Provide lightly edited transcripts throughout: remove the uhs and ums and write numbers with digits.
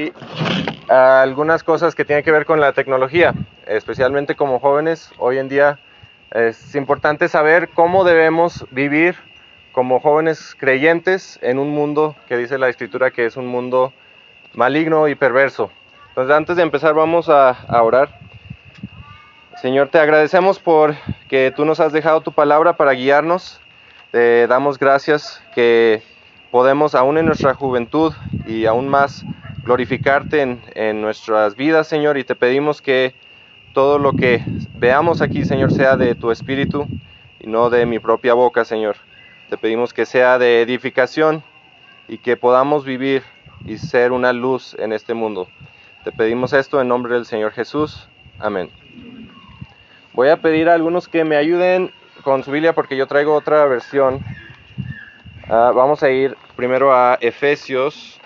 y algunas cosas que tienen que ver con la tecnología, especialmente como jóvenes. Hoy en día es importante saber cómo debemos vivir como jóvenes creyentes en un mundo que dice la Escritura que es un mundo maligno y perverso. Entonces, antes de empezar, vamos a orar. Señor, te agradecemos por que tú nos has dejado tu palabra para guiarnos. Te damos gracias que podemos, aún en nuestra juventud y aún más, glorificarte en nuestras vidas, Señor, y te pedimos que todo lo que veamos aquí, Señor, sea de tu Espíritu y no de mi propia boca, Señor. Te pedimos que sea de edificación y que podamos vivir y ser una luz en este mundo. Te pedimos esto en nombre del Señor Jesús. Amén. Voy a pedir a algunos que me ayuden con su Biblia porque yo traigo otra versión. Vamos a ir primero a Efesios,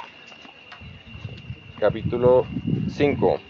capítulo 5.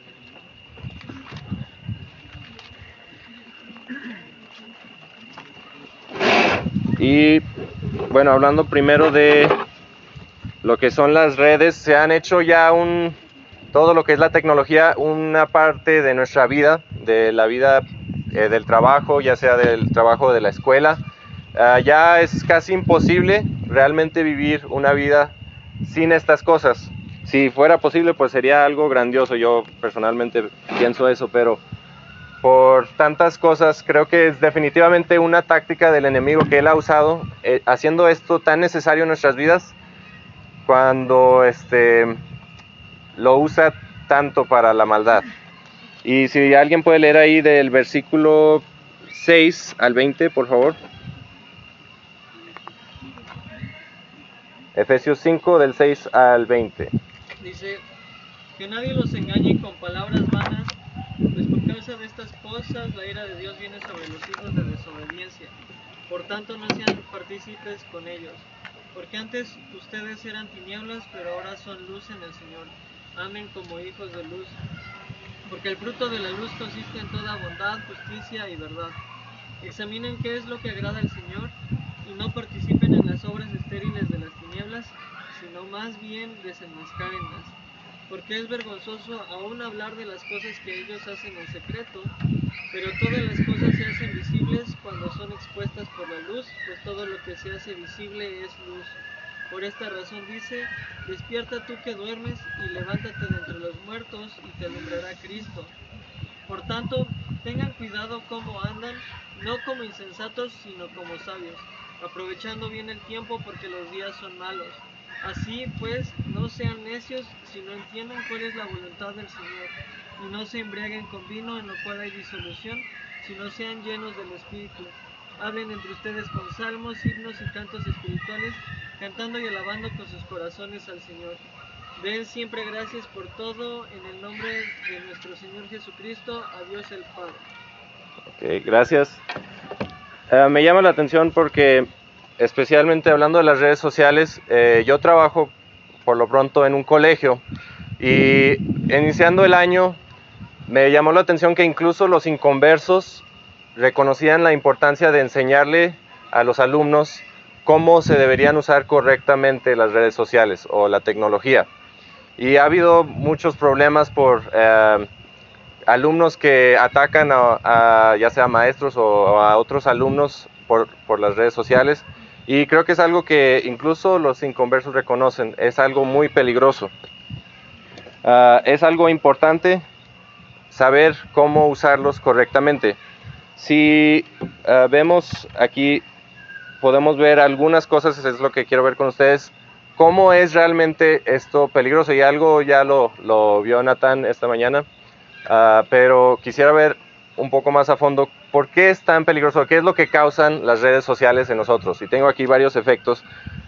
Y bueno, hablando primero de lo que son las redes, se han hecho ya todo lo que es la tecnología una parte de nuestra vida, de la vida del trabajo, ya sea del trabajo de la escuela. Ya es casi imposible realmente vivir una vida sin estas cosas. Si fuera posible, pues sería algo grandioso. Yo personalmente pienso eso, pero por tantas cosas, creo que es definitivamente una táctica del enemigo que él ha usado, haciendo esto tan necesario en nuestras vidas, cuando lo usa tanto para la maldad. Y si alguien puede leer ahí del versículo 6 al 20, por favor. Efesios 5, del 6 al 20. Dice, que nadie los engañe con palabras vanas, pues por causa de estas cosas la ira de Dios viene sobre los hijos de desobediencia. Por tanto, no sean partícipes con ellos, porque antes ustedes eran tinieblas, pero ahora son luz en el Señor. Amen como hijos de luz, porque el fruto de la luz consiste en toda bondad, justicia y verdad. Examinen qué es lo que agrada al Señor, y no participen en las obras estériles de las tinieblas, sino más bien desenmascárenlas. Porque es vergonzoso aún hablar de las cosas que ellos hacen en secreto, pero todas las cosas se hacen visibles cuando son expuestas por la luz, pues todo lo que se hace visible es luz. Por esta razón dice, despierta tú que duermes y levántate de entre los muertos y te alumbrará Cristo. Por tanto, tengan cuidado cómo andan, no como insensatos, sino como sabios, aprovechando bien el tiempo porque los días son malos. Así pues, no sean necios, sino entiendan cuál es la voluntad del Señor, y no se embriaguen con vino en lo cual hay disolución, sino sean llenos del Espíritu. Hablen entre ustedes con salmos, himnos y cantos espirituales, cantando y alabando con sus corazones al Señor. Den siempre gracias por todo en el nombre de nuestro Señor Jesucristo, a Dios el Padre. Ok, gracias. Me llama la atención porque, especialmente hablando de las redes sociales, yo trabajo por lo pronto en un colegio y iniciando el año me llamó la atención que incluso los inconversos reconocían la importancia de enseñarle a los alumnos cómo se deberían usar correctamente las redes sociales o la tecnología. Y ha habido muchos problemas por alumnos que atacan ya sea maestros o a otros alumnos por las redes sociales, y creo que es algo que incluso los inconversos reconocen, es algo muy peligroso. Es algo importante saber cómo usarlos correctamente. Si vemos aquí, podemos ver algunas cosas, es lo que quiero ver con ustedes, cómo es realmente esto peligroso, y algo ya lo vio Nathan esta mañana. Pero quisiera ver un poco más a fondo por qué es tan peligroso, qué es lo que causan las redes sociales en nosotros. Y tengo aquí varios efectos,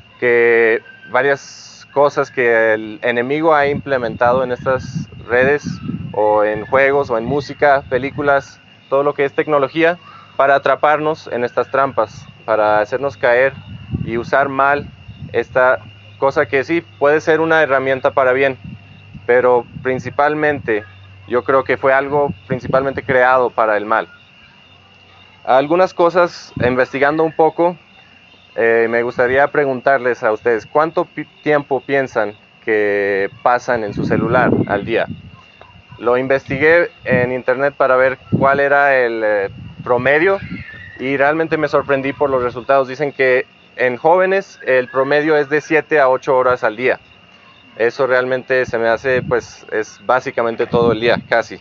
varias cosas que el enemigo ha implementado en estas redes, o en juegos, o en música, películas, todo lo que es tecnología, para atraparnos en estas trampas, para hacernos caer y usar mal esta cosa que sí puede ser una herramienta para bien, pero principalmente yo creo que fue algo principalmente creado para el mal. Algunas cosas, investigando un poco, me gustaría preguntarles a ustedes, ¿cuánto tiempo piensan que pasan en su celular al día. Lo investigué en internet para ver cuál era el promedio y realmente me sorprendí por los resultados. Dicen que en jóvenes el promedio es de 7 a 8 horas al día. Eso realmente se me hace, pues es básicamente todo el día, casi.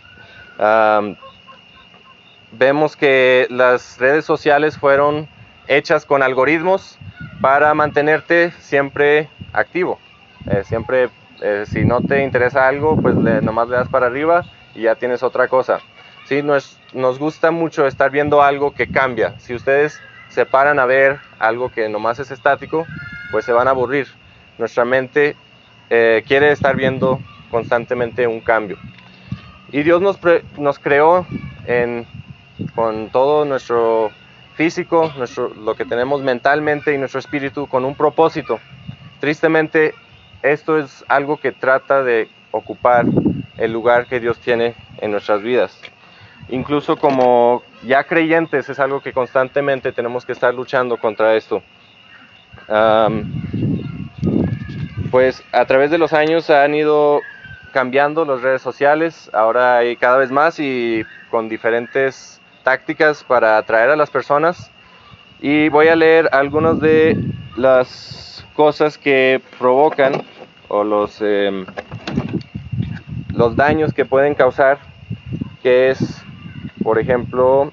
Vemos que las redes sociales fueron hechas con algoritmos para mantenerte siempre activo. Siempre, si no te interesa algo, pues nomás le das para arriba y ya tienes otra cosa. Sí, nos gusta mucho estar viendo algo que cambia. Si ustedes se paran a ver algo que nomás es estático, pues se van a aburrir. Nuestra mente quiere estar viendo constantemente un cambio. Y Dios nos creó con todo nuestro físico, lo que tenemos mentalmente y nuestro espíritu con un propósito. Tristemente, esto es algo que trata de ocupar el lugar que Dios tiene en nuestras vidas. Incluso como ya creyentes es algo que constantemente tenemos que estar luchando contra esto. Pues a través de los años han ido cambiando las redes sociales, ahora hay cada vez más y con diferentes tácticas para atraer a las personas. Y voy a leer algunas de las cosas que provocan o los daños que pueden causar, que es, por ejemplo,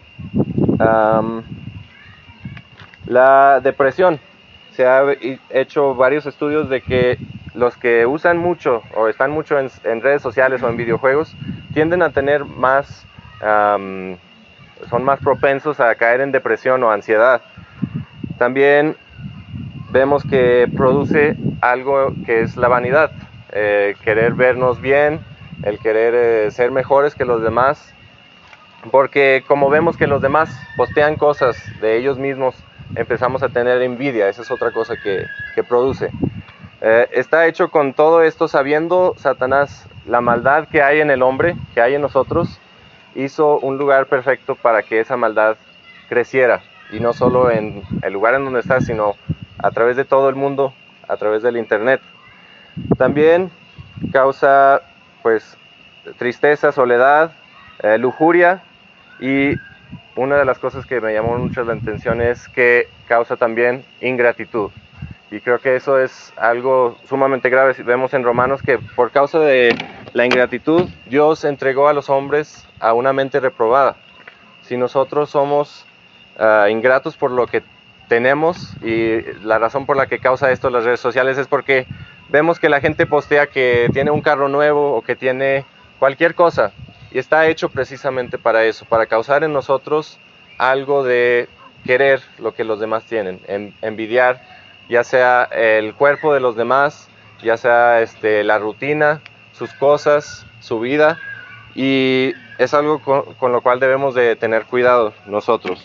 la depresión. Se ha hecho varios estudios de que los que usan mucho o están mucho en redes sociales o en videojuegos tienden a tener más, son más propensos a caer en depresión o ansiedad. También vemos que produce algo que es la vanidad, querer vernos bien, el querer ser mejores que los demás, porque como vemos que los demás postean cosas de ellos mismos, empezamos a tener envidia. Esa es otra cosa que produce. Está hecho con todo esto sabiendo Satanás la maldad que hay en el hombre, que hay en nosotros. Hizo un lugar perfecto para que esa maldad creciera, y no solo en el lugar en donde estás, sino a través de todo el mundo, a través del internet. También causa pues tristeza, soledad, lujuria, y una de las cosas que me llamó mucho la atención es que causa también ingratitud. Y creo que eso es algo sumamente grave. Vemos en Romanos que por causa de la ingratitud, Dios entregó a los hombres a una mente reprobada. Si nosotros somos ingratos por lo que tenemos, y la razón por la que causa esto las redes sociales es porque vemos que la gente postea que tiene un carro nuevo o que tiene cualquier cosa, y está hecho precisamente para eso, para causar en nosotros algo de querer lo que los demás tienen, envidiar, ya sea el cuerpo de los demás, ya sea la rutina, sus cosas, su vida, y es algo con lo cual debemos de tener cuidado nosotros.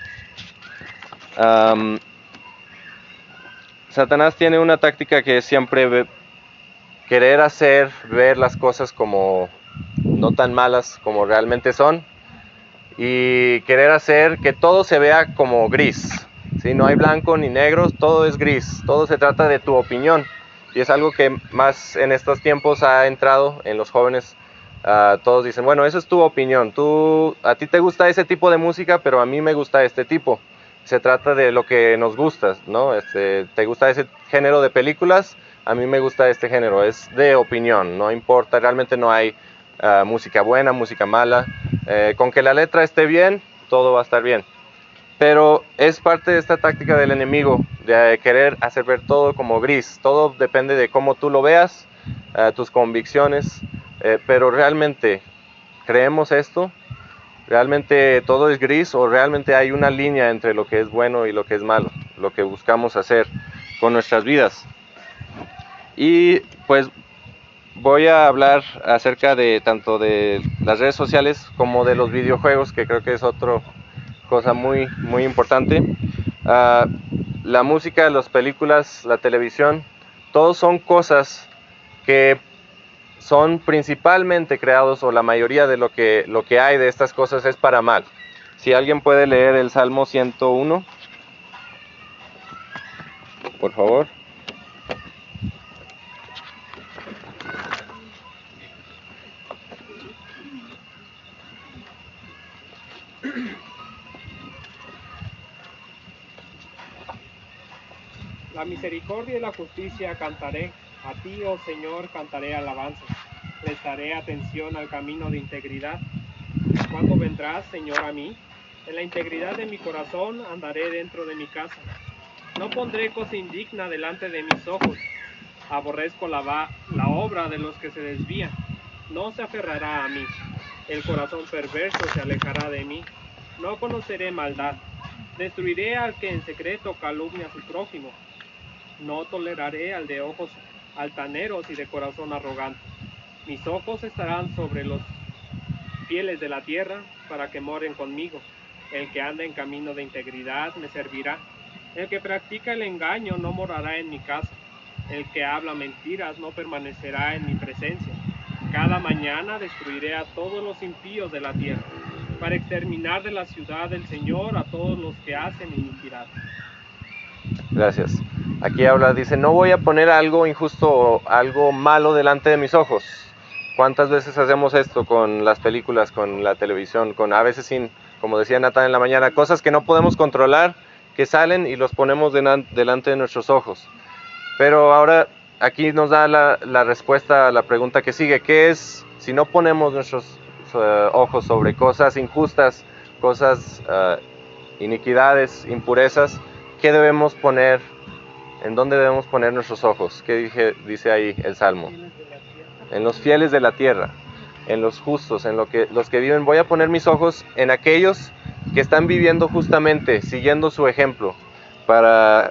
Satanás tiene una táctica que es siempre querer hacer ver las cosas como no tan malas como realmente son, y querer hacer que todo se vea como gris. ¿Sí? No hay blanco ni negro, todo es gris, todo se trata de tu opinión, y es algo que más en estos tiempos ha entrado en los jóvenes. Todos dicen, bueno, esa es tu opinión, a ti te gusta ese tipo de música, pero a mí me gusta este tipo. Se trata de lo que nos gusta, ¿no? Te gusta ese género de películas, a mí me gusta este género, es de opinión, no importa, realmente no hay música buena, música mala, con que la letra esté bien, todo va a estar bien. Pero es parte de esta táctica del enemigo, de querer hacer ver todo como gris. Todo depende de cómo tú lo veas, tus convicciones, pero realmente, ¿creemos esto? ¿Realmente todo es gris, o realmente hay una línea entre lo que es bueno y lo que es malo, lo que buscamos hacer con nuestras vidas? Y pues voy a hablar acerca de tanto de las redes sociales como de los videojuegos, que creo que es otra cosa muy, muy importante. La música, las películas, la televisión, todos son cosas que son principalmente creados, o la mayoría de lo que hay de estas cosas es para mal. Si alguien puede leer el Salmo 101, por favor. La misericordia y la justicia cantaré, a ti, oh Señor, cantaré alabanzas. Prestaré atención al camino de integridad. ¿Cuándo vendrás, Señor, a mí? En la integridad de mi corazón andaré dentro de mi casa. No pondré cosa indigna delante de mis ojos. Aborrezco la obra de los que se desvían. No se aferrará a mí. El corazón perverso se alejará de mí. No conoceré maldad. Destruiré al que en secreto calumnia a su prójimo. No toleraré al de ojos altaneros y de corazón arrogante. Mis ojos estarán sobre los fieles de la tierra para que moren conmigo. El que anda en camino de integridad me servirá. El que practica el engaño no morará en mi casa. El que habla mentiras no permanecerá en mi presencia. Cada mañana destruiré a todos los impíos de la tierra, para exterminar de la ciudad del Señor a todos los que hacen iniquidad. Gracias. Aquí habla, dice, no voy a poner algo injusto o algo malo delante de mis ojos. ¿Cuántas veces hacemos esto con las películas, con la televisión, con a veces sin, como decía Nathan en la mañana, cosas que no podemos controlar, que salen y los ponemos delante de nuestros ojos? Pero ahora aquí nos da la respuesta a la pregunta que sigue, ¿qué es si no ponemos nuestros ojos sobre cosas injustas, cosas iniquidades, impurezas? ¿Qué debemos poner? ¿En dónde debemos poner nuestros ojos? ¿Qué dice ahí el Salmo? En los fieles de la tierra, en los justos, en los que viven. Voy a poner mis ojos en aquellos que están viviendo justamente, siguiendo su ejemplo, para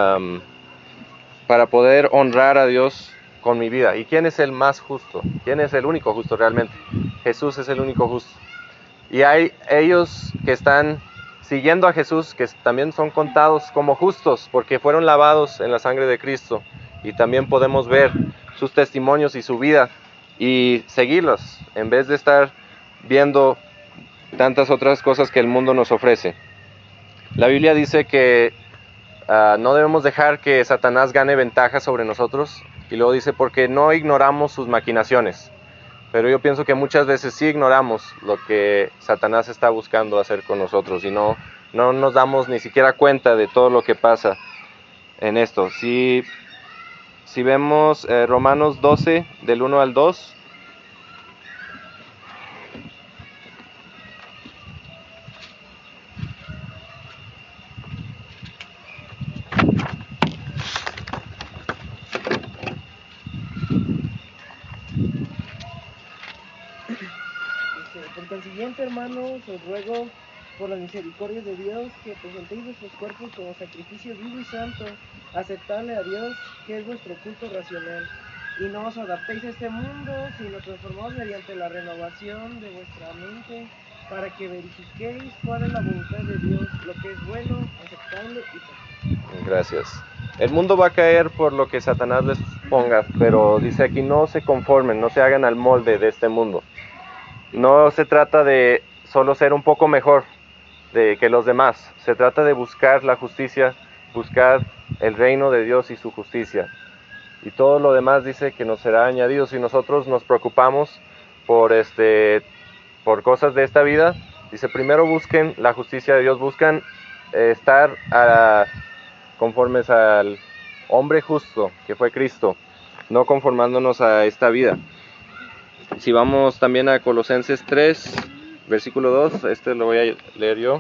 poder honrar a Dios con mi vida. ¿Y quién es el más justo? ¿Quién es el único justo realmente? Jesús es el único justo. Y hay ellos que están siguiendo a Jesús, que también son contados como justos, porque fueron lavados en la sangre de Cristo, y también podemos ver sus testimonios y su vida, y seguirlos, en vez de estar viendo tantas otras cosas que el mundo nos ofrece. La Biblia dice que no debemos dejar que Satanás gane ventaja sobre nosotros, y luego dice, porque no ignoramos sus maquinaciones. Pero yo pienso que muchas veces sí ignoramos lo que Satanás está buscando hacer con nosotros y no nos damos ni siquiera cuenta de todo lo que pasa en esto. Si vemos Romanos 12, del 1 al 2. Por consiguiente, hermanos, os ruego por las misericordias de Dios que presentéis vuestros cuerpos como sacrificio vivo y santo, aceptable a Dios, que es vuestro culto racional. Y no os adaptéis a este mundo, sino transformaos mediante la renovación de vuestra mente, para que verifiquéis cuál es la voluntad de Dios, lo que es bueno, aceptable y perfecto. Gracias. El mundo va a caer por lo que Satanás les ponga, pero dice aquí, no se conformen, no se hagan al molde de este mundo. No se trata de solo ser un poco mejor que los demás. Se trata de buscar la justicia, buscar el reino de Dios y su justicia. Y todo lo demás dice que nos será añadido. Si nosotros nos preocupamos por cosas de esta vida, dice, primero busquen la justicia de Dios, buscan estar conformes al hombre justo que fue Cristo, no conformándonos a esta vida. Si vamos también a Colosenses 3, versículo 2, lo voy a leer yo.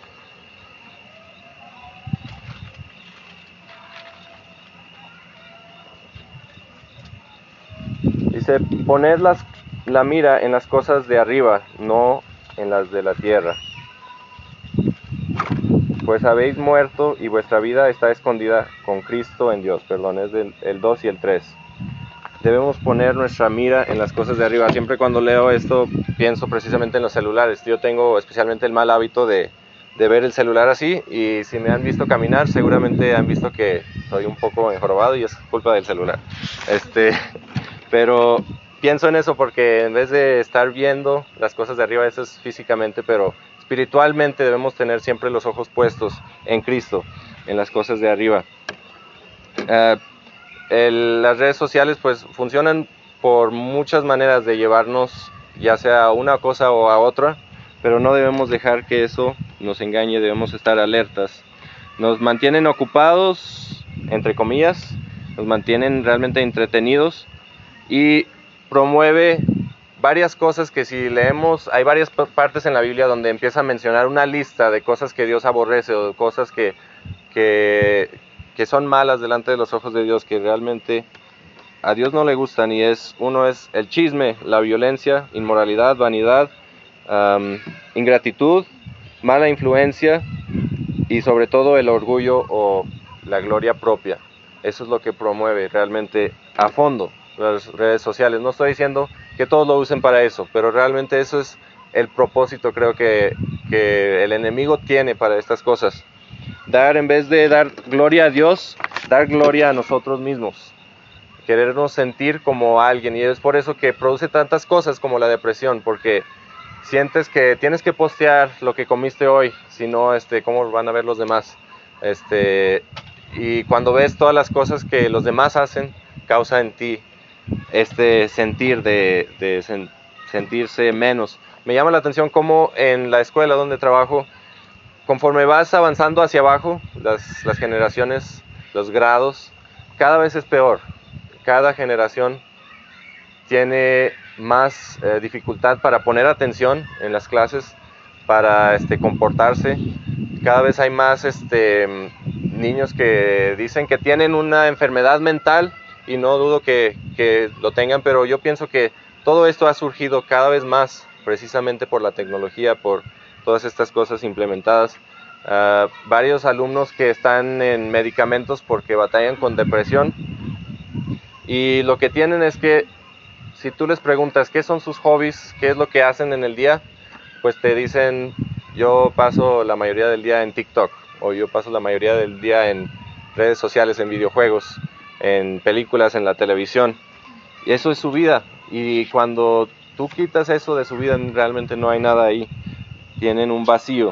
Dice, poned la mira en las cosas de arriba, no en las de la tierra. Pues habéis muerto y vuestra vida está escondida con Cristo en Dios. Perdón, es el 2 y el 3. Debemos poner nuestra mira en las cosas de arriba. Siempre cuando leo esto pienso precisamente en los celulares. Yo tengo especialmente el mal hábito de ver el celular así, y si me han visto caminar seguramente han visto que soy un poco enjorobado y es culpa del celular. Pero pienso en eso porque en vez de estar viendo las cosas de arriba, eso es físicamente, pero espiritualmente debemos tener siempre los ojos puestos en Cristo, en las cosas de arriba. Las redes sociales pues funcionan por muchas maneras de llevarnos ya sea a una cosa o a otra, pero no debemos dejar que eso nos engañe, debemos estar alertas. Nos mantienen ocupados, entre comillas, nos mantienen realmente entretenidos y promueve varias cosas que si leemos, hay varias partes en la Biblia donde empieza a mencionar una lista de cosas que Dios aborrece o cosas que son malas delante de los ojos de Dios, que realmente a Dios no le gustan, y uno es el chisme, la violencia, inmoralidad, vanidad, ingratitud, mala influencia y sobre todo el orgullo o la gloria propia. Eso es lo que promueve realmente a fondo las redes sociales. No estoy diciendo que todos lo usen para eso, pero realmente eso es el propósito, creo que el enemigo tiene para estas cosas. En vez de dar gloria a Dios, dar gloria a nosotros mismos. Querernos sentir como alguien, y es por eso que produce tantas cosas como la depresión, porque sientes que tienes que postear lo que comiste hoy, si no, cómo van a ver los demás. Y cuando ves todas las cosas que los demás hacen, causa en ti sentir de sentirse menos. Me llama la atención cómo en la escuela donde trabajo, conforme vas avanzando hacia abajo, las generaciones, los grados, cada vez es peor. Cada generación tiene más dificultad para poner atención en las clases, para comportarse. Cada vez hay más niños que dicen que tienen una enfermedad mental, y no dudo que lo tengan, pero yo pienso que todo esto ha surgido cada vez más precisamente por la tecnología, por todas estas cosas implementadas. Varios alumnos que están en medicamentos porque batallan con depresión, y lo que tienen es que si tú les preguntas qué son sus hobbies, qué es lo que hacen en el día, pues te dicen: yo paso la mayoría del día en TikTok, o yo paso la mayoría del día en redes sociales, en videojuegos, en películas, en la televisión. Y eso es su vida, y cuando tú quitas eso de su vida, realmente no hay nada ahí, tienen un vacío.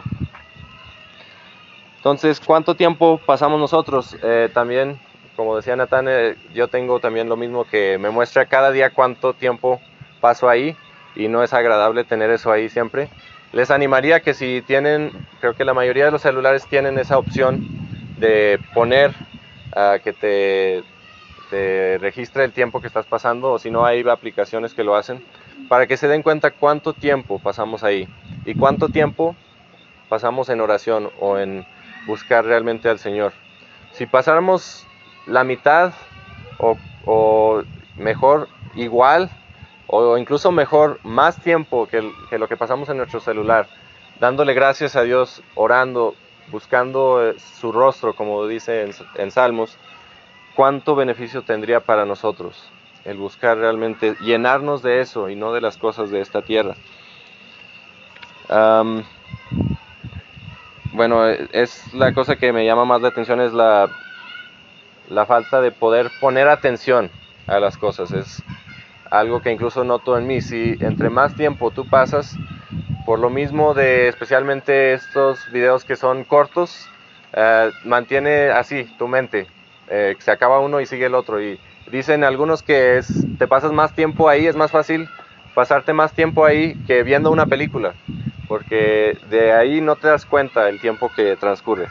Entonces, ¿cuánto tiempo pasamos nosotros? También, como decía Natán, yo tengo también lo mismo, que me muestra cada día cuánto tiempo paso ahí, y no es agradable tener eso ahí siempre. Les animaría que si tienen, creo que la mayoría de los celulares tienen esa opción de poner que te registre el tiempo que estás pasando, o si no, hay aplicaciones que lo hacen, para que se den cuenta cuánto tiempo pasamos ahí y cuánto tiempo pasamos en oración o en buscar realmente al Señor. Si pasáramos la mitad o mejor igual, o incluso mejor más tiempo que lo que pasamos en nuestro celular, dándole gracias a Dios, orando, buscando su rostro, como dice en Salmos, ¿cuánto beneficio tendría para nosotros el buscar realmente llenarnos de eso y no de las cosas de esta tierra? Bueno, es la cosa que me llama más la atención, es la falta de poder poner atención a las cosas. Es algo que incluso noto en mí. Si entre más tiempo tú pasas, por lo mismo de especialmente estos videos que son cortos, mantiene así tu mente, se acaba uno y sigue el otro, y dicen algunos que te pasas más tiempo ahí, es más fácil pasarte más tiempo ahí que viendo una película, porque de ahí no te das cuenta el tiempo que transcurre.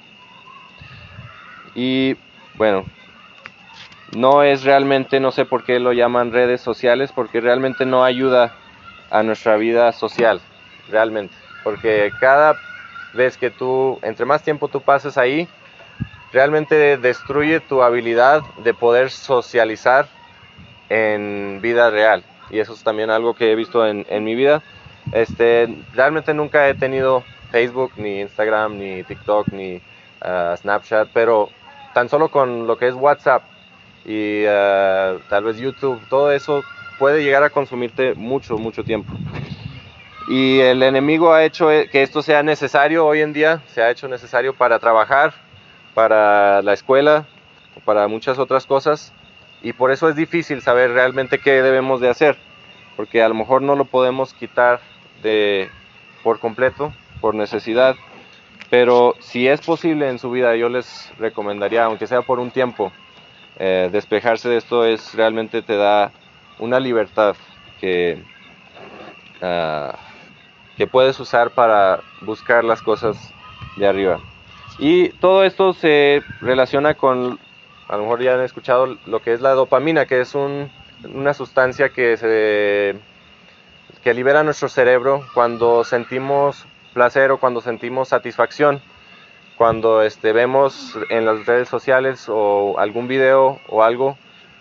Y bueno, no es realmente, no sé por qué lo llaman redes sociales, porque realmente no ayuda a nuestra vida social, realmente, porque cada vez que entre más tiempo tú pases ahí, realmente destruye tu habilidad de poder socializar en vida real, y eso es también algo que he visto en mi vida. Realmente nunca he tenido Facebook, ni Instagram, ni TikTok, ni Snapchat, pero tan solo con lo que es WhatsApp y tal vez YouTube, todo eso puede llegar a consumirte mucho tiempo. Y el enemigo ha hecho que esto sea necesario hoy en día, se ha hecho necesario para trabajar, para la escuela, para muchas otras cosas, y por eso es difícil saber realmente qué debemos de hacer, porque a lo mejor no lo podemos quitar por completo, por necesidad, pero si es posible en su vida, yo les recomendaría, aunque sea por un tiempo, despejarse de esto. Realmente te da una libertad que que puedes usar para buscar las cosas de arriba. Y todo esto se relaciona con, a lo mejor ya han escuchado lo que es la dopamina, que es una sustancia que libera nuestro cerebro cuando sentimos placer o cuando sentimos satisfacción. Cuando vemos en las redes sociales o algún video o algo,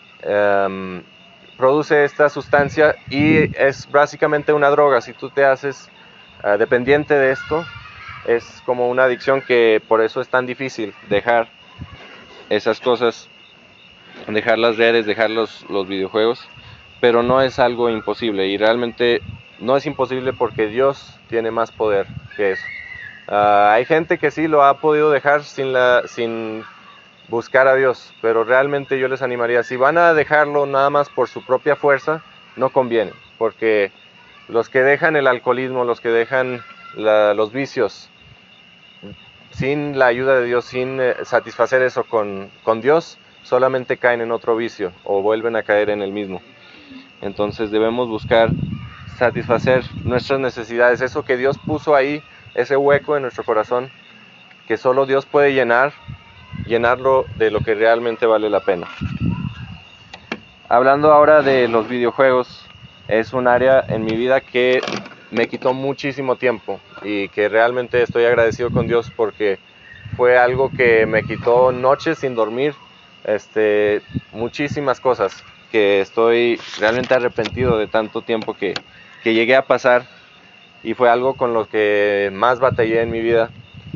produce esta sustancia y es básicamente una droga. Si tú te haces dependiente de esto, es como una adicción, que por eso es tan difícil dejar esas cosas, dejar las redes, dejar los videojuegos, pero no es algo imposible, y realmente no es imposible porque Dios tiene más poder que eso. Hay gente que sí lo ha podido dejar sin buscar a Dios, pero realmente yo les animaría, si van a dejarlo nada más por su propia fuerza, no conviene, porque los que dejan el alcoholismo, los que dejan los vicios sin la ayuda de Dios, sin satisfacer eso con Dios, solamente caen en otro vicio o vuelven a caer en el mismo. Entonces debemos buscar satisfacer nuestras necesidades, eso que Dios puso ahí, ese hueco en nuestro corazón que solo Dios puede llenarlo de lo que realmente vale la pena. Hablando ahora de los videojuegos, es un área en mi vida que me quitó muchísimo tiempo y que realmente estoy agradecido con Dios, porque fue algo que me quitó noches sin dormir, muchísimas cosas que estoy realmente arrepentido de tanto tiempo que llegué a pasar, y fue algo con lo que más batallé en mi vida.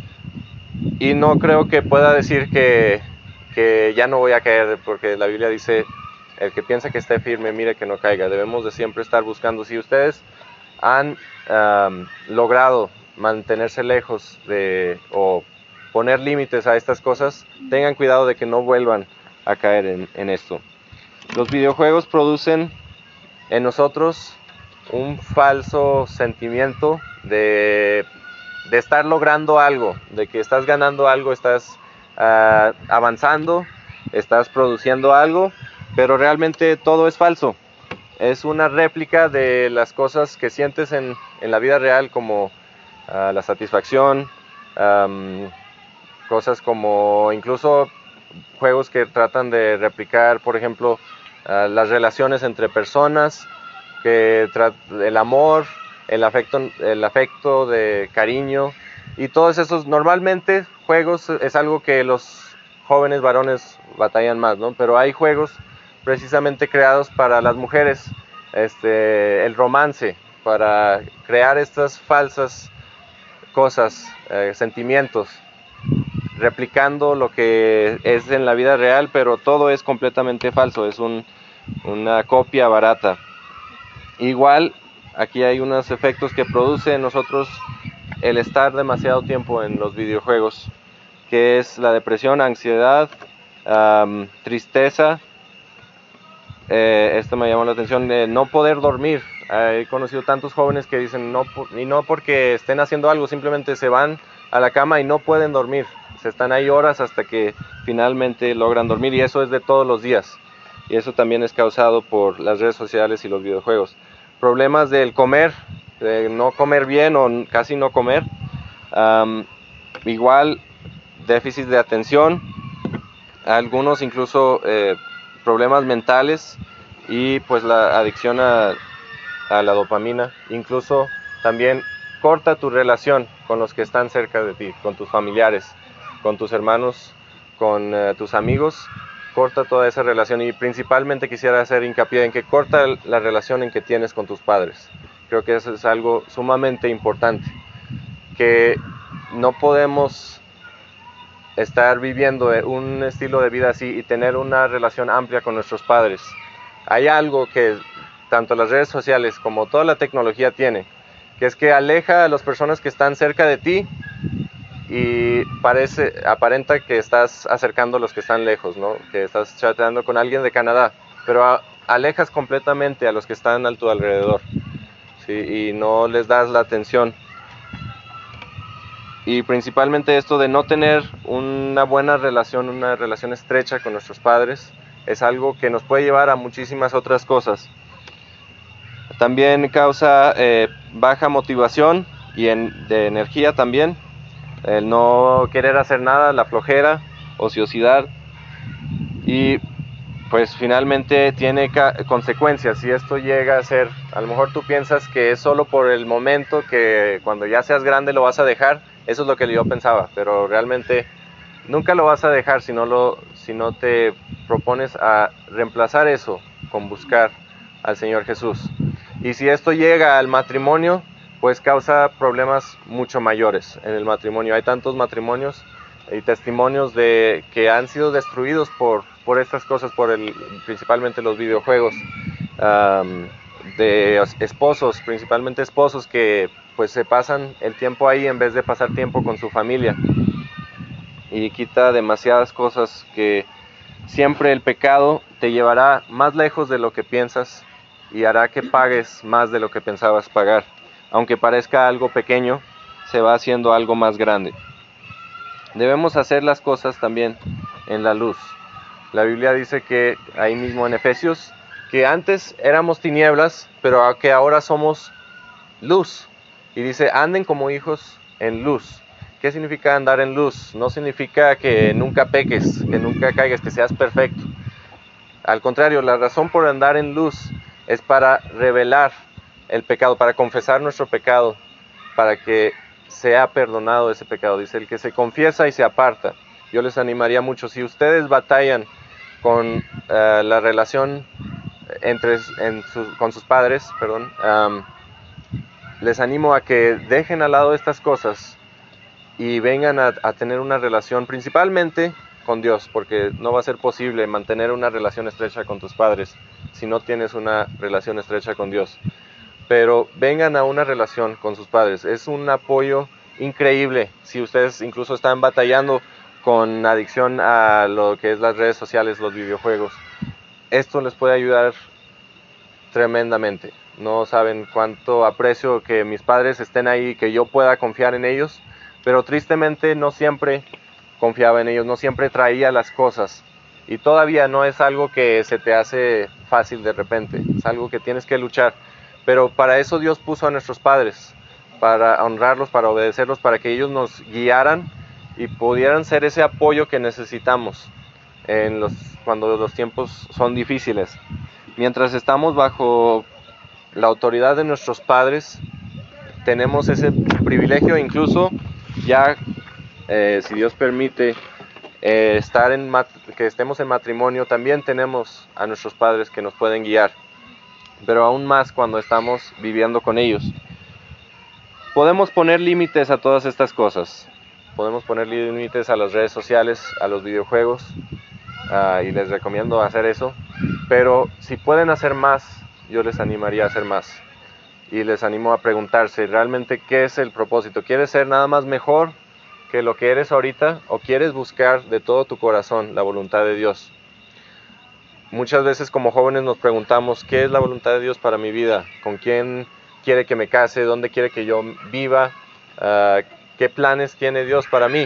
Y no creo que pueda decir que ya no voy a caer, porque la Biblia dice: el que piensa que esté firme, mire que no caiga. Debemos de siempre estar buscando. Si ustedes han logrado mantenerse lejos o poner límites a estas cosas, tengan cuidado de que no vuelvan a caer en esto. Los videojuegos producen en nosotros un falso sentimiento de estar logrando algo, de que estás ganando algo, estás avanzando, estás produciendo algo, pero realmente todo es falso. Es una réplica de las cosas que sientes en la vida real, como la satisfacción, cosas como incluso juegos que tratan de replicar, por ejemplo, las relaciones entre personas, el amor, el afecto de cariño, y todos esos. Normalmente juegos es algo que los jóvenes varones batallan más, ¿no? Pero hay juegos precisamente creados para las mujeres, el romance, para crear estas falsas cosas, sentimientos, replicando lo que es en la vida real, pero todo es completamente falso, es una copia barata. Igual, aquí hay unos efectos que produce en nosotros el estar demasiado tiempo en los videojuegos, que es la depresión, ansiedad, tristeza. Esto me llamó la atención, de no poder dormir. He conocido tantos jóvenes que dicen, y no porque estén haciendo algo, simplemente se van a la cama y no pueden dormir. Se están ahí horas hasta que finalmente logran dormir, y eso es de todos los días. Y eso también es causado por las redes sociales y los videojuegos. Problemas del comer, de no comer bien o casi no comer. Igual, déficit de atención, algunos incluso problemas mentales, y pues la adicción a la dopamina. Incluso también corta tu relación con los que están cerca de ti, con tus familiares, con tus hermanos, con tus amigos. Corta toda esa relación, y principalmente quisiera hacer hincapié en que corta la relación en que tienes con tus padres. Creo que eso es algo sumamente importante, que no podemos estar viviendo un estilo de vida así y tener una relación amplia con nuestros padres. Hay algo que tanto las redes sociales como toda la tecnología tiene, que es que aleja a las personas que están cerca de ti, y aparenta que estás acercando a los que están lejos, ¿no? Que estás chateando con alguien de Canadá, pero alejas completamente a los que están a tu alrededor, ¿sí? Y no les das la atención. Y principalmente esto de no tener una buena relación, una relación estrecha con nuestros padres, es algo que nos puede llevar a muchísimas otras cosas. También causa baja motivación, y de energía también, el no querer hacer nada, la flojera, ociosidad, y pues finalmente tiene consecuencias. Si esto llega a ser, a lo mejor tú piensas que es solo por el momento, que cuando ya seas grande lo vas a dejar. Eso es lo que yo pensaba, pero realmente nunca lo vas a dejar si no te propones a reemplazar eso con buscar al Señor Jesús. Y si esto llega al matrimonio, pues causa problemas mucho mayores en el matrimonio. Hay tantos matrimonios y testimonios de que han sido destruidos por estas cosas, principalmente los videojuegos, de esposos, principalmente esposos que pues se pasan el tiempo ahí en vez de pasar tiempo con su familia, y quita demasiadas cosas. Que siempre el pecado te llevará más lejos de lo que piensas y hará que pagues más de lo que pensabas pagar. Aunque parezca algo pequeño, se va haciendo algo más grande. Debemos hacer las cosas también en la luz. La Biblia dice que ahí mismo en Efesios, que antes éramos tinieblas, pero que ahora somos luz. Y dice, anden como hijos en luz. ¿Qué significa andar en luz? No significa que nunca peques, que nunca caigas, que seas perfecto. Al contrario, la razón por andar en luz es para revelar el pecado, para confesar nuestro pecado, para que sea perdonado ese pecado. Dice, el que se confiesa y se aparta. Yo les animaría mucho, si ustedes batallan con la relación con sus padres, les animo a que dejen al lado estas cosas y vengan a tener una relación principalmente con Dios, porque no va a ser posible mantener una relación estrecha con tus padres si no tienes una relación estrecha con Dios. Pero vengan a una relación con sus padres. Es un apoyo increíble. Si ustedes incluso están batallando con adicción a lo que es las redes sociales, los videojuegos, esto les puede ayudar tremendamente. No saben cuánto aprecio que mis padres estén ahí, que yo pueda confiar en ellos, pero tristemente no siempre confiaba en ellos, no siempre traía las cosas, y todavía no es algo que se te hace fácil de repente, es algo que tienes que luchar. Pero para eso Dios puso a nuestros padres, para honrarlos, para obedecerlos, para que ellos nos guiaran y pudieran ser ese apoyo que necesitamos cuando los tiempos son difíciles. Mientras estamos bajo la autoridad de nuestros padres, tenemos ese privilegio, incluso ya, si Dios permite, que estemos en matrimonio, también tenemos a nuestros padres que nos pueden guiar. Pero aún más cuando estamos viviendo con ellos. Podemos poner límites a todas estas cosas. Podemos poner límites a las redes sociales, a los videojuegos, y les recomiendo hacer eso. Pero si pueden hacer más, yo les animaría a hacer más. Y les animo a preguntarse realmente qué es el propósito. ¿Quieres ser nada más mejor que lo que eres ahorita? ¿O quieres buscar de todo tu corazón la voluntad de Dios? Muchas veces como jóvenes nos preguntamos, ¿qué es la voluntad de Dios para mi vida? ¿Con quién quiere que me case? ¿Dónde quiere que yo viva? ¿Qué planes tiene Dios para mí?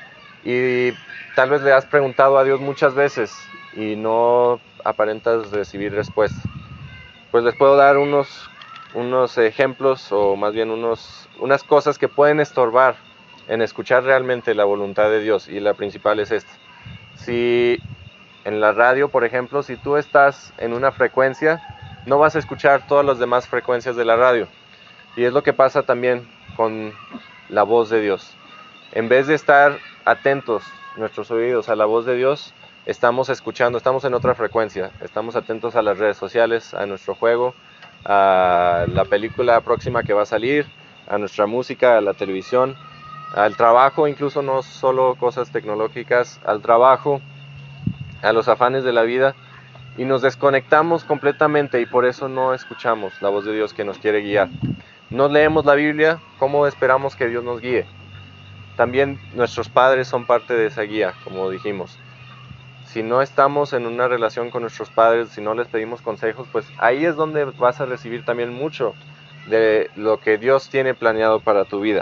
Y tal vez le has preguntado a Dios muchas veces y no aparentas recibir respuesta. Pues les puedo dar unos ejemplos, o más bien unas cosas que pueden estorbar en escuchar realmente la voluntad de Dios, y la principal es esta. Si en la radio, por ejemplo, si tú estás en una frecuencia, no vas a escuchar todas las demás frecuencias de la radio. Y es lo que pasa también con la voz de Dios. En vez de estar atentos nuestros oídos a la voz de Dios, estamos escuchando, estamos en otra frecuencia. Estamos atentos a las redes sociales, a nuestro juego, a la película próxima que va a salir, a nuestra música, a la televisión, al trabajo, incluso no solo cosas tecnológicas, al trabajo, a los afanes de la vida, y nos desconectamos completamente, y por eso no escuchamos la voz de Dios que nos quiere guiar. No leemos la Biblia, ¿cómo esperamos que Dios nos guíe? También nuestros padres son parte de esa guía, como dijimos. Si no estamos en una relación con nuestros padres, si no les pedimos consejos, pues ahí es donde vas a recibir también mucho de lo que Dios tiene planeado para tu vida.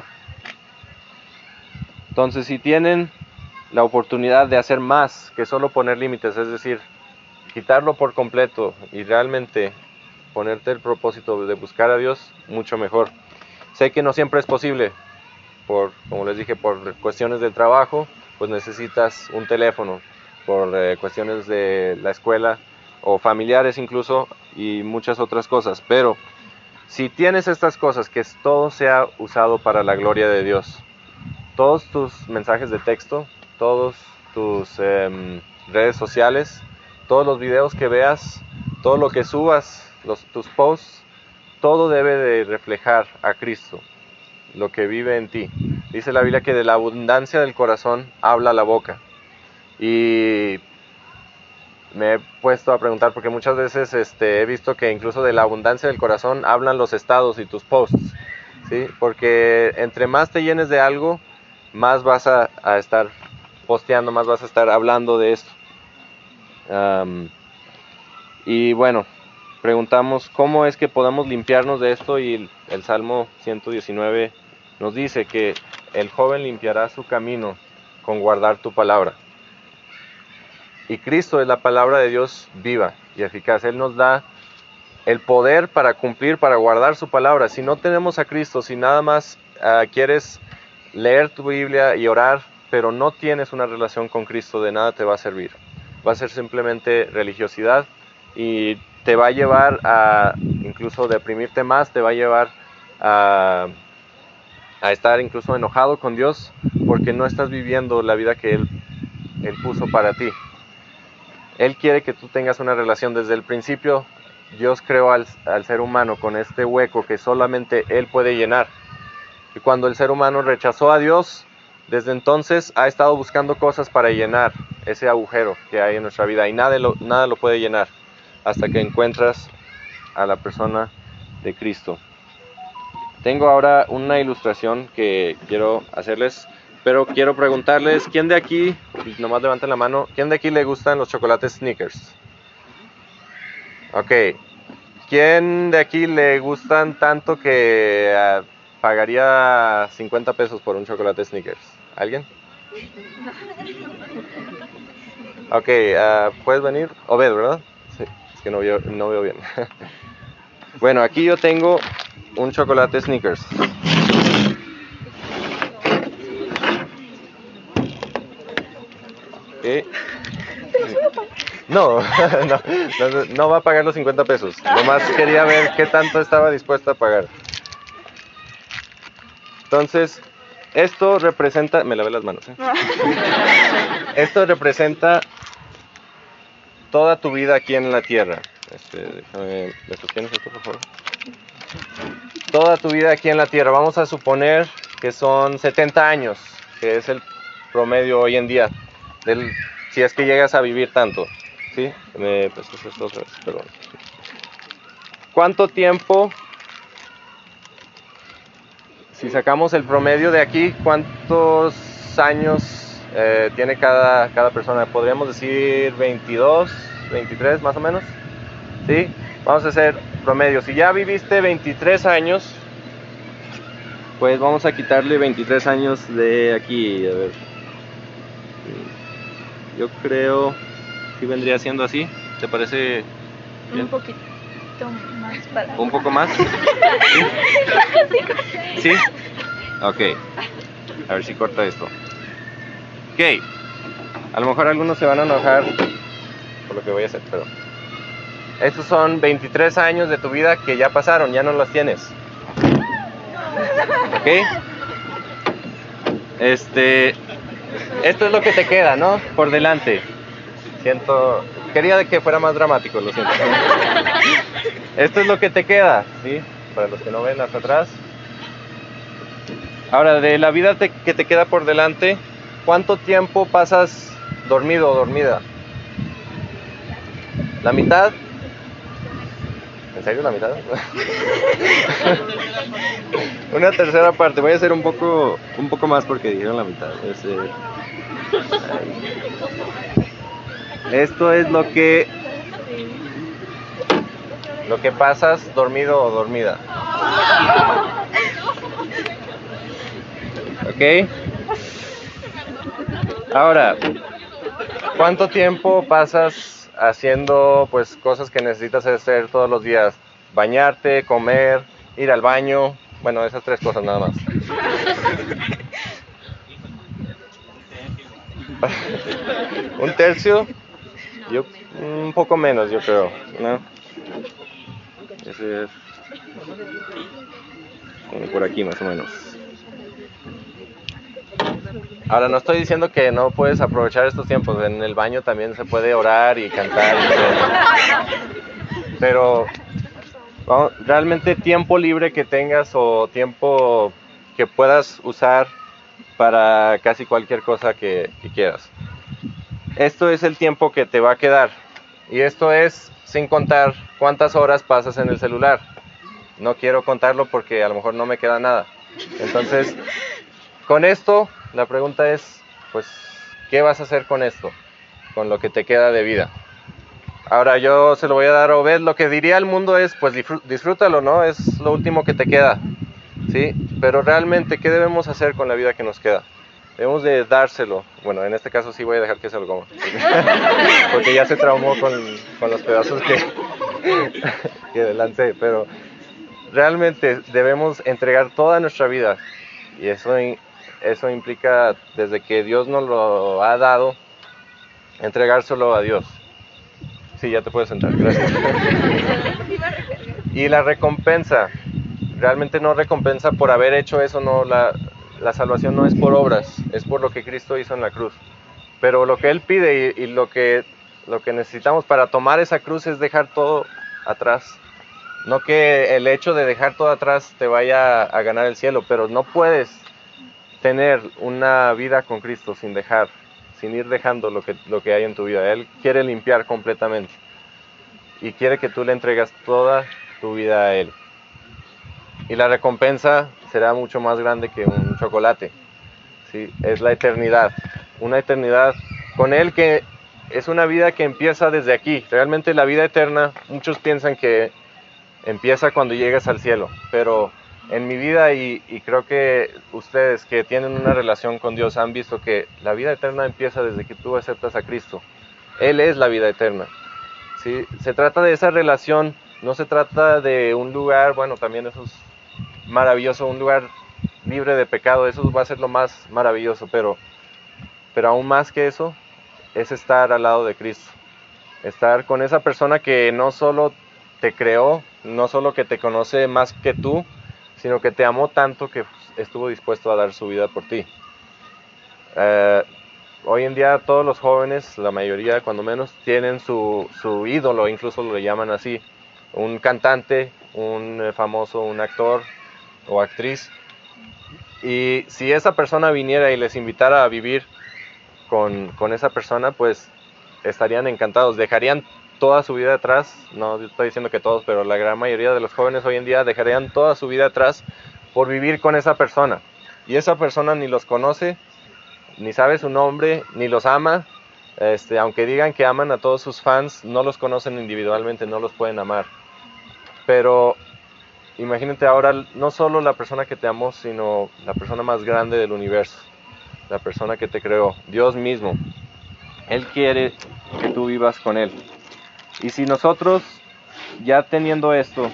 Entonces, si tienen la oportunidad de hacer más que solo poner límites, es decir, quitarlo por completo y realmente ponerte el propósito de buscar a Dios, mucho mejor. Sé que no siempre es posible, como les dije, por cuestiones del trabajo, pues necesitas un teléfono, por cuestiones de la escuela o familiares incluso, y muchas otras cosas. Pero si tienes estas cosas, que todo sea usado para la gloria de Dios, todos tus mensajes de texto, todos tus redes sociales, todos los videos que veas, todo lo que subas, tus posts, todo debe de reflejar a Cristo, lo que vive en ti. Dice la Biblia que de la abundancia del corazón habla la boca. Y me he puesto a preguntar, porque muchas veces he visto que incluso de la abundancia del corazón hablan los estados y tus posts, ¿sí? Porque entre más te llenes de algo, más vas a estar posteando, más vas a estar hablando de esto. Y bueno, preguntamos cómo es que podemos limpiarnos de esto, y el Salmo 119 nos dice que el joven limpiará su camino con guardar tu palabra. Y Cristo es la palabra de Dios viva y eficaz. Él nos da el poder para cumplir, para guardar su palabra. Si no tenemos a Cristo, si nada más quieres leer tu Biblia y orar, pero no tienes una relación con Cristo, de nada te va a servir. Va a ser simplemente religiosidad, y te va a llevar a incluso deprimirte más, te va a llevar a estar incluso enojado con Dios, porque no estás viviendo la vida que Él puso para ti. Él quiere que tú tengas una relación. Desde el principio, Dios creó al ser humano con este hueco que solamente Él puede llenar. Y cuando el ser humano rechazó a Dios, desde entonces ha estado buscando cosas para llenar ese agujero que hay en nuestra vida, y nada lo puede llenar hasta que encuentras a la persona de Cristo. Tengo ahora una ilustración que quiero hacerles, pero quiero preguntarles, ¿quién de aquí, nomás levanten la mano, quién de aquí le gustan los chocolates Snickers? Ok, ¿quién de aquí le gustan tanto que pagaría 50 pesos por un chocolate Snickers? ¿Alguien? Ok, ¿puedes venir? Obed, ¿verdad? Sí, es que no veo bien. Bueno, aquí yo tengo un chocolate Snickers. Okay. No va a pagar los 50 pesos. Nomás quería ver qué tanto estaba dispuesta a pagar. Entonces, esto representa... Me lavé las manos. Esto representa toda tu vida aquí en la tierra. Déjame... ¿Me sostienes esto, por favor? Toda tu vida aquí en la tierra. Vamos a suponer que son 70 años, que es el promedio hoy en día, si es que llegas a vivir tanto. ¿Sí? Pues esto otra vez, perdón. ¿Cuánto tiempo, si sacamos el promedio de aquí, cuántos años tiene cada persona? Podríamos decir 22, 23 más o menos. ¿Sí? Vamos a hacer promedio. Si ya viviste 23 años, pues vamos a quitarle 23 años de aquí. A ver. Yo creo que vendría siendo así. ¿Te parece bien? Un poquito más para... ¿Un poco más? ¿Sí? ¿Sí? Ok. A ver si corta esto. Ok. A lo mejor algunos se van a enojar por lo que voy a hacer, pero... estos son 23 años de tu vida que ya pasaron, ya no los tienes. ¿Ok? Esto es lo que te queda, ¿no? Por delante. Quería que fuera más dramático, lo siento. Esto es lo que te queda, ¿sí? Para los que no ven hasta atrás. Ahora, de la vida que te queda por delante, ¿cuánto tiempo pasas dormido o dormida? ¿La mitad? ¿En serio la mitad? Una tercera parte. Voy a hacer un poco más porque dijeron la mitad. Esto es lo que pasas dormido o dormida. ¿Ok? Ahora, ¿cuánto tiempo pasas haciendo pues cosas que necesitas hacer todos los días? Bañarte, comer, ir al baño, Bueno, esas 3 cosas nada más. ¿Un tercio? Yo, un poco menos, yo creo, ¿no? Ese es como por aquí más o menos. Ahora, no estoy diciendo que no puedes aprovechar estos tiempos. En el baño también se puede orar y cantar. Pero vamos, realmente tiempo libre que tengas o tiempo que puedas usar para casi cualquier cosa que quieras. Esto es el tiempo que te va a quedar. Y esto es sin contar cuántas horas pasas en el celular. No quiero contarlo porque a lo mejor no me queda nada. Entonces, con esto, la pregunta es, pues, ¿qué vas a hacer con esto? Con lo que te queda de vida. Ahora yo se lo voy a dar a Obed. Lo que diría el mundo es, pues, disfrútalo, ¿no? Es lo último que te queda, ¿sí? Pero realmente, ¿qué debemos hacer con la vida que nos queda? Debemos de dárselo. Bueno, en este caso sí voy a dejar que se lo coma. Porque ya se traumó con los pedazos que lancé. Pero realmente debemos entregar toda nuestra vida. Y eso implica, desde que Dios nos lo ha dado, entregárselo a Dios. Sí, ya te puedes sentar, gracias. Y la recompensa, realmente no recompensa por haber hecho eso, no, la salvación no es por obras, es por lo que Cristo hizo en la cruz. Pero lo que Él pide y lo que necesitamos para tomar esa cruz es dejar todo atrás. No que el hecho de dejar todo atrás te vaya a ganar el cielo, pero no puedes tener una vida con Cristo sin ir dejando lo que hay en tu vida. Él quiere limpiar completamente y quiere que tú le entregas toda tu vida a Él. Y la recompensa será mucho más grande que un chocolate, ¿sí? Es la eternidad, una eternidad con Él, que es una vida que empieza desde aquí. Realmente la vida eterna, muchos piensan que empieza cuando llegas al cielo, pero en mi vida y creo que ustedes que tienen una relación con Dios han visto que la vida eterna empieza desde que tú aceptas a Cristo. Él es la vida eterna, ¿sí? Se trata de esa relación, no se trata de un lugar, bueno, también eso es maravilloso, un lugar libre de pecado, eso va a ser lo más maravilloso, pero aún más que eso es estar al lado de Cristo, estar con esa persona que no solo te creó, no solo que te conoce más que tú, sino que te amó tanto que estuvo dispuesto a dar su vida por ti. Hoy en día todos los jóvenes, la mayoría cuando menos, tienen su ídolo, incluso lo llaman así, un cantante, un famoso, un actor o actriz. Y si esa persona viniera y les invitara a vivir con esa persona, pues estarían encantados, dejarían toda su vida atrás. No estoy diciendo que todos, pero la gran mayoría de los jóvenes hoy en día dejarían toda su vida atrás por vivir con esa persona. Y esa persona ni los conoce, ni sabe su nombre, ni los ama. Aunque digan que aman a todos sus fans, no los conocen individualmente, no los pueden amar. Pero imagínate ahora, no solo la persona que te amó, sino la persona más grande del universo, la persona que te creó, Dios mismo. Él quiere que tú vivas con Él. Y si nosotros, ya teniendo esto,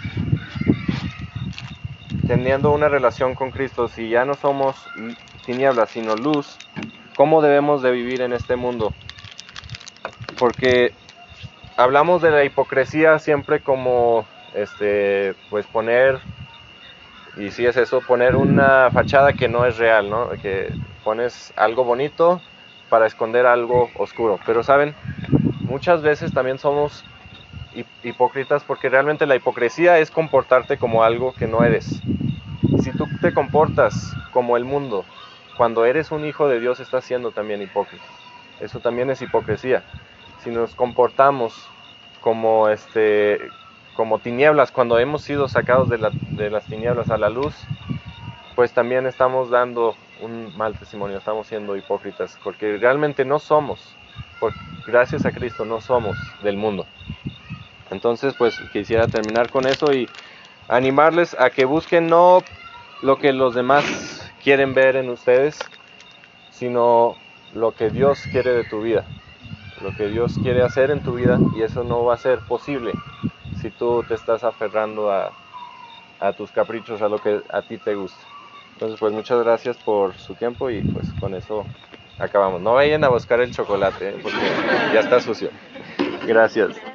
teniendo una relación con Cristo, si ya no somos tinieblas, sino luz, ¿cómo debemos de vivir en este mundo? Porque hablamos de la hipocresía siempre como, pues poner, y si es eso, poner una fachada que no es real, ¿no? Que pones algo bonito para esconder algo oscuro. Pero ¿saben? Muchas veces también somos hipócritas porque realmente la hipocresía es comportarte como algo que no eres. Si tú te comportas como el mundo, cuando eres un hijo de Dios estás siendo también hipócrita. Eso también es hipocresía. Si nos comportamos como tinieblas cuando hemos sido sacados de las tinieblas a la luz, pues también estamos dando un mal testimonio, estamos siendo hipócritas, porque realmente no somos, gracias a Cristo no somos del mundo. Entonces pues quisiera terminar con eso y animarles a que busquen no lo que los demás quieren ver en ustedes, sino lo que Dios quiere de tu vida, lo que Dios quiere hacer en tu vida, y eso no va a ser posible si tú te estás aferrando a a tus caprichos, a lo que a ti te gusta. Entonces, pues muchas gracias por su tiempo y pues con eso acabamos. No vayan a buscar el chocolate, porque ya está sucio. Gracias.